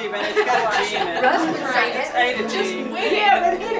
Stephen, it's got a G in it. Russ would say It's it. A to G. Just wing it. Yeah, but he